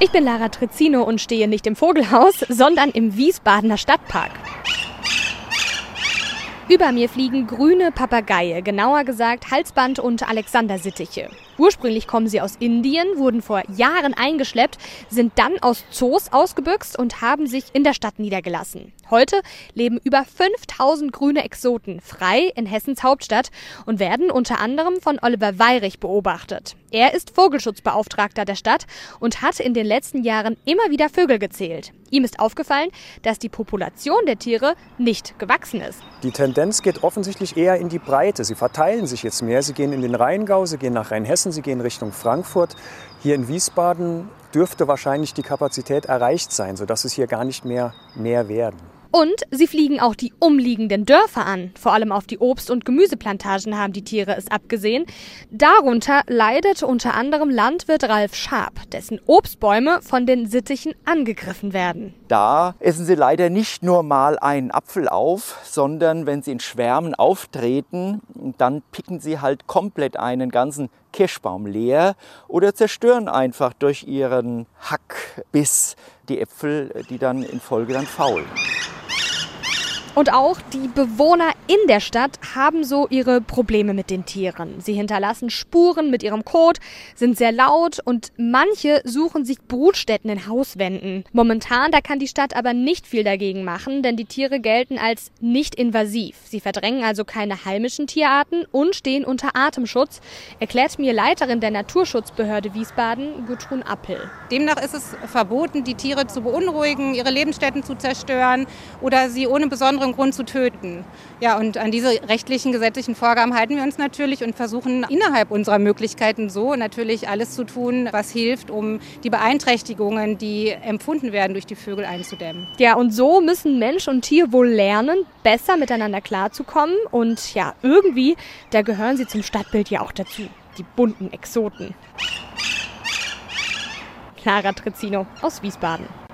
Ich bin Lara Trezzino und stehe nicht im Vogelhaus, sondern im Wiesbadener Stadtpark. Über mir fliegen grüne Papageie, genauer gesagt Halsband- und Alexandersittiche. Ursprünglich kommen sie aus Indien, wurden vor Jahren eingeschleppt, sind dann aus Zoos ausgebüxt und haben sich in der Stadt niedergelassen. Heute leben über 5000 grüne Exoten frei in Hessens Hauptstadt und werden unter anderem von Oliver Weyrich beobachtet. Er ist Vogelschutzbeauftragter der Stadt und hat in den letzten Jahren immer wieder Vögel gezählt. Ihm ist aufgefallen, dass die Population der Tiere nicht gewachsen ist. Die Tendenz geht offensichtlich eher in die Breite. Sie verteilen sich jetzt mehr. Sie gehen in den Rheingau, sie gehen nach Rheinhessen, sie gehen Richtung Frankfurt. Hier in Wiesbaden dürfte wahrscheinlich die Kapazität erreicht sein, sodass es hier gar nicht mehr werden. Und sie fliegen auch die umliegenden Dörfer an. Vor allem auf die Obst- und Gemüseplantagen haben die Tiere es abgesehen. Darunter leidet unter anderem Landwirt Ralf Schaap, dessen Obstbäume von den Sittichen angegriffen werden. Da essen sie leider nicht nur mal einen Apfel auf, sondern wenn sie in Schwärmen auftreten, dann picken sie halt komplett einen ganzen Kirschbaum leer oder zerstören einfach durch ihren Hackbiss die Äpfel, die dann in Folge dann faulen. Und auch die Bewohner in der Stadt haben so ihre Probleme mit den Tieren. Sie hinterlassen Spuren mit ihrem Kot, sind sehr laut und manche suchen sich Brutstätten in Hauswänden. Momentan, da kann die Stadt aber nicht viel dagegen machen, denn die Tiere gelten als nicht invasiv. Sie verdrängen also keine heimischen Tierarten und stehen unter Atemschutz, erklärt mir Leiterin der Naturschutzbehörde Wiesbaden, Gudrun Appel. Demnach ist es verboten, die Tiere zu beunruhigen, ihre Lebensstätten zu zerstören oder sie ohne besonderen Grund zu töten. Ja, und an diese rechtlichen, gesetzlichen Vorgaben halten wir uns natürlich und versuchen innerhalb unserer Möglichkeiten so natürlich alles zu tun, was hilft, um die Beeinträchtigungen, die empfunden werden, durch die Vögel einzudämmen. Ja, und so müssen Mensch und Tier wohl lernen, besser miteinander klarzukommen. Und ja, irgendwie, da gehören sie zum Stadtbild ja auch dazu, die bunten Exoten. Lara Trezzino aus Wiesbaden.